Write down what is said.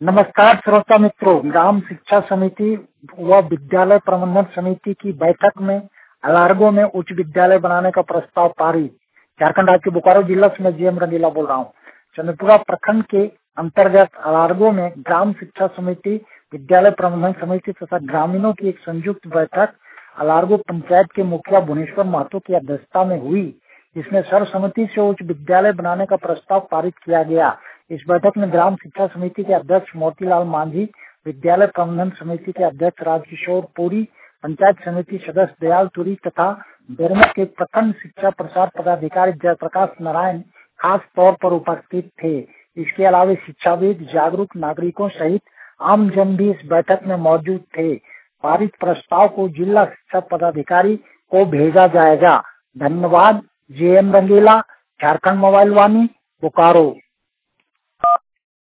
नमस्कार श्रोता मित्रों, ग्राम शिक्षा समिति व विद्यालय प्रबंधन समिति की बैठक में अलारगो में उच्च विद्यालय बनाने का प्रस्ताव पारित। झारखंड राज्य बोकारो जिला से मैं जीएम रंगीला बोल रहा हूँ। चंद्रपुरा प्रखंड के अंतर्गत अलारगो में ग्राम शिक्षा समिति, विद्यालय प्रबंधन समिति तथा ग्रामीणों की एक संयुक्त बैठक अलारगो पंचायत के मुखिया भुवनेश्वर महतो की अध्यक्षता में हुई, जिसमें सर्वसम्मति से उच्च विद्यालय बनाने का प्रस्ताव पारित किया गया। इस बैठक में ग्राम शिक्षा समिति के अध्यक्ष मोतीलाल मांझी, विद्यालय प्रबंधन समिति के अध्यक्ष राजकिशोर पुरी, पंचायत समिति सदस्य दयाल तुरी तथा बेरमो के प्रखंड शिक्षा प्रसार पदाधिकारी जयप्रकाश नारायण खास तौर पर उपस्थित थे। इसके अलावा शिक्षाविद, जागरूक नागरिकों सहित आम जन भी इस बैठक में मौजूद थे। पारित प्रस्ताव को जिला शिक्षा पदाधिकारी को भेजा जाएगा। धन्यवाद। GM Rangila, Jharkhand mobile Vani, Bokaro.